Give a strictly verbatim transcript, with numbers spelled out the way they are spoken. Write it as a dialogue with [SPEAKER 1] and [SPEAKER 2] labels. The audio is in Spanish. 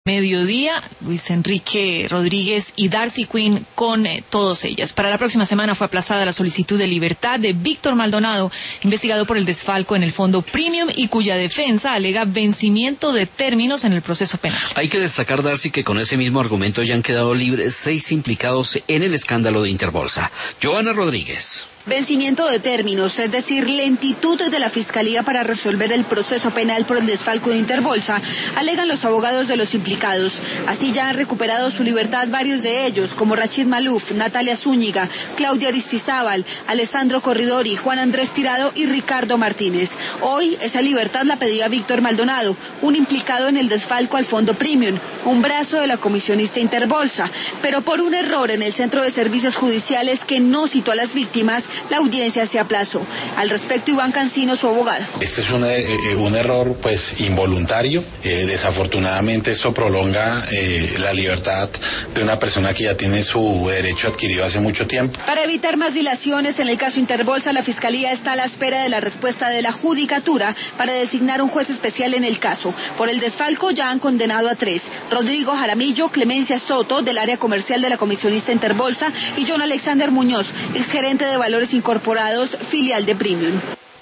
[SPEAKER 1] Mediodía, Luis Enrique Rodríguez y Darcy Quinn con eh, todas ellas. Para la próxima semana fue aplazada la solicitud de libertad de Víctor Maldonado, investigado por el desfalco en el Fondo Premium y cuya defensa alega vencimiento de términos en el proceso penal.
[SPEAKER 2] Hay que destacar, Darcy, que con ese mismo argumento ya han quedado libres seis implicados en el escándalo de Interbolsa. Joana Rodríguez.
[SPEAKER 3] Vencimiento de términos, es decir, lentitud de la Fiscalía para resolver el proceso penal por el desfalco de Interbolsa, alegan los abogados de los implicados. Así ya han recuperado su libertad varios de ellos, como Rachid Maluf, Natalia Zúñiga, Claudia Aristizábal, Alessandro Corridori, Juan Andrés Tirado y Ricardo Martínez. Hoy esa libertad la pedía Víctor Maldonado, un implicado en el desfalco al Fondo Premium, un brazo de la comisionista Interbolsa, pero por un error en el Centro de Servicios Judiciales que no citó a las víctimas, la audiencia se aplazó. Al respecto, Iván Cancino, su abogado.
[SPEAKER 4] Este es un, eh, un error pues involuntario. Eh, desafortunadamente esto prolonga eh, la libertad de una persona que ya tiene su derecho adquirido hace mucho tiempo.
[SPEAKER 3] Para evitar más dilaciones en el caso Interbolsa, la Fiscalía está a la espera de la respuesta de la Judicatura para designar un juez especial en el caso. Por el desfalco ya han condenado a tres: Rodrigo Jaramillo, Clemencia Soto, del área comercial de la comisionista Interbolsa, y John Alexander Muñoz, exgerente de Valores Incorporados, filial de Premium.